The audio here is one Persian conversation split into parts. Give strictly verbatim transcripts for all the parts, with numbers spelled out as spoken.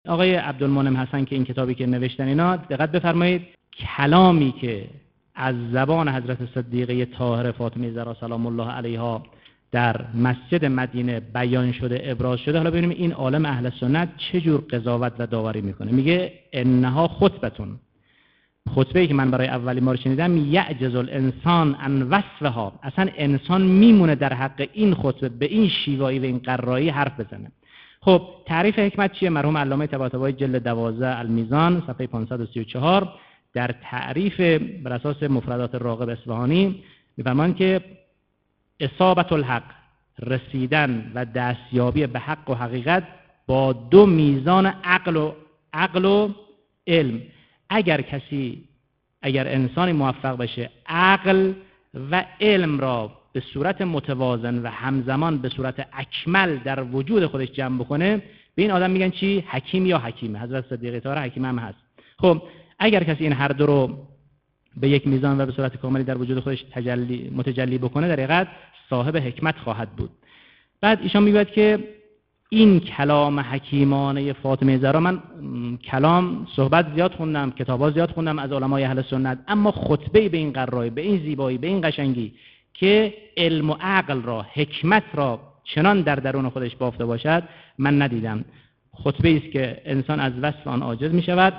آقای عبدالمنعم حسن که این کتابی که نوشتن اینا، دقت بفرمایید کلامی که از زبان حضرت صدیقه طاهره فاطمه زهرا سلام الله علیها در مسجد مدینه بیان شده، ابراز شده. حالا ببینیم این عالم اهل سنت چه جور قضاوت و داوری میکنه. میگه انها خطبتون، خطبه‌ای که من برای اولین بار شنیدم، یعجز الانسان عن وصفها، اصلا انسان میمونه در حق این خطبه به این شیوایی و این قرایی حرف بزنه. خب تعریف حکمت چیه؟ مرحوم علامه طباطبایی جلد دوازده المیزان صفحه پانصد و سی و چهار در تعریف بر اساس مفردات راغب اصفهانی می‌فرمایند که اصابت الحق، رسیدن و دستیابی به حق و حقیقت با دو میزان عقل و عقل و علم. اگر کسی اگر انسانی موفق بشه عقل و علم را به صورت متوازن و همزمان به صورت اکمل در وجود خودش جمع بکنه، به این آدم میگن چی؟ حکیم یا حکیمه. حضرت صدیقه طاهره حکیم هم هست. خب اگر کسی این هر دو رو به یک میزان و به صورت کاملی در وجود خودش تجلی متجلی بکنه، در حقیقت صاحب حکمت خواهد بود. بعد ایشان میگوید که این کلام حکیمانه فاطمه زهرا، من کلام صحبت زیاد خوندم، کتابا زیاد خوندم از علمای اهل سنت، اما خطبه به این قرایی، به این زیبایی، به این قشنگی که علم و عقل را، حکمت را چنان در درون خودش بافته باشد من ندیدم. خطبه است که انسان از وصف آن عاجز می شود.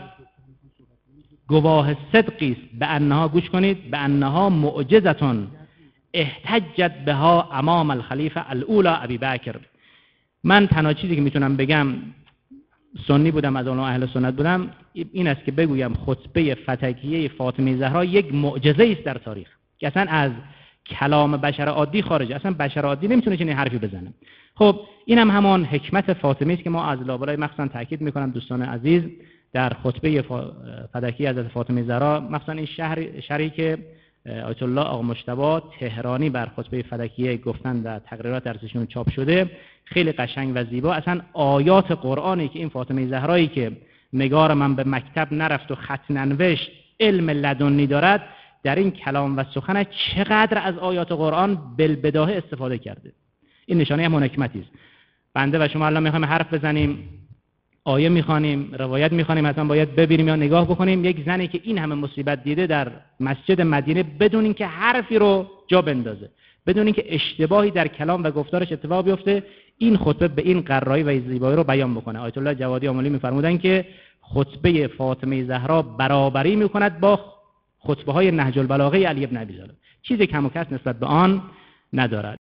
گواه صدقی است به انها، گوش کنید، به انها معجزتون احتجت بها امام الخلیفه الاولی ابی بکر. من تنها چیزی که میتونم بگم، سنی بودم، از علمای اهل سنت بودم، این است که بگویم خطبه فتکیه فاطمه زهرا یک معجزه است در تاریخ که اصلا از کلام بشر عادی خارجه. اصلا بشر عادی نمیتونه چنین حرفی بزنه. خب این هم همان حکمت فاطمه است که ما از لابلای مخصوصا تاکید میکنم دوستان عزیز در خطبه فدکی حضرت فاطمه زهرا، مخصوصا این شهر شهری که آیت الله آقا مجتبی تهرانی بر خطبه فدکیه گفتن و تقریرات درسشون چاپ شده، خیلی قشنگ و زیبا. اصلا آیات قرآنی که این فاطمه زهرایی که نگار من به مکتب نرفت و خط ننوشت علم لدنی دارد، در این کلام و سخن چقدر از آیات قرآن بالبداهه استفاده کرده. این نشانه هم حکمتی است. بنده و شما الان میخوایم حرف بزنیم، آیه میخوانیم، روایت میخوانیم، حتما باید ببینیم یا نگاه بکنیم. یک زنی که این همه مصیبت دیده در مسجد مدینه بدون اینکه حرفی رو جا بندازه، بدون اینکه اشتباهی در کلام و گفتارش اتفاق بیفته، این خطبه به این قرایی و زیبایی رو بیان بکنه. آیت الله جوادی آملی میفرمودن که خطبه فاطمه زهرا برابری میکند با خطبه های نهج البلاغه علی بن ابی طالب، چیزی کم و کس نسبت به آن ندارد.